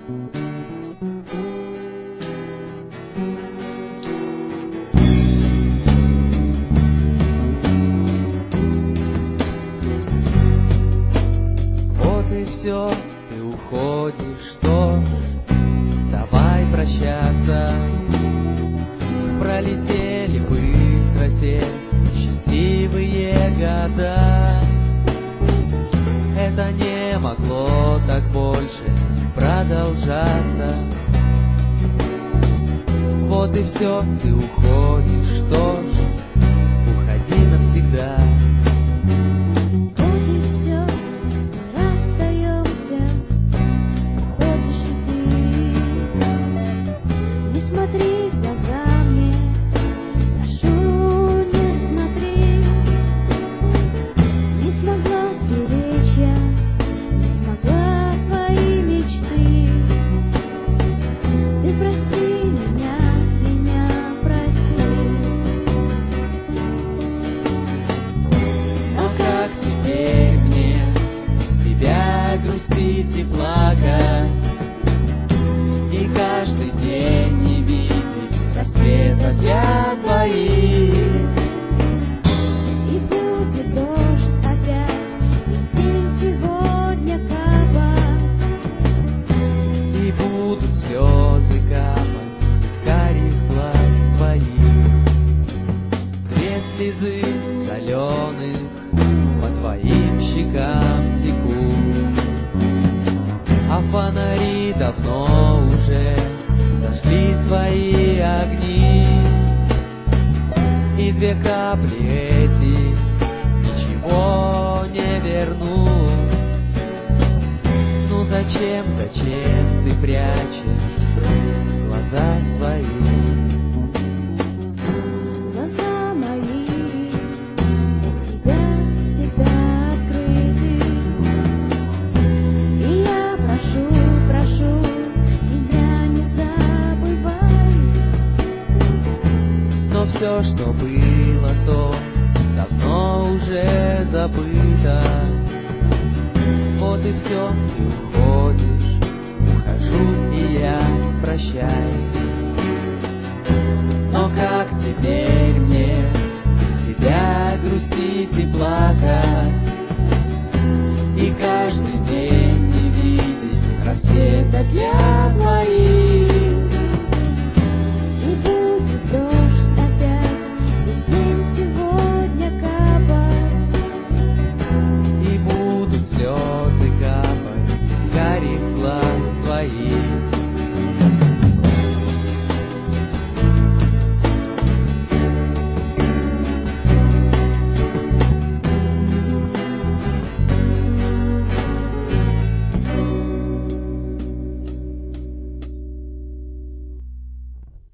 Вот и все, ты уходишь, что ж, давай прощаться. Пролетели быстро те счастливые года. Это не могло так больше продолжаться. Вот и все, ты уходишь, что ж, уходи навсегда. Грустить и плакать, и каждый день не видеть рассвета для твоих. И будет дождь опять, и день сегодня капать, И будут слезы капать из карих глаз твоих. Две слезы соленых по твоим щекам текут, а фонари давно уже зажгли свои огни. И две капли эти ничего не вернут. Ну зачем ты прячешь глаза свои? глаза мои для тебя всегда открыты. И я прошу, меня не забывай. Но все, что было, то давно уже забыто. Вот и все, ты уходишь.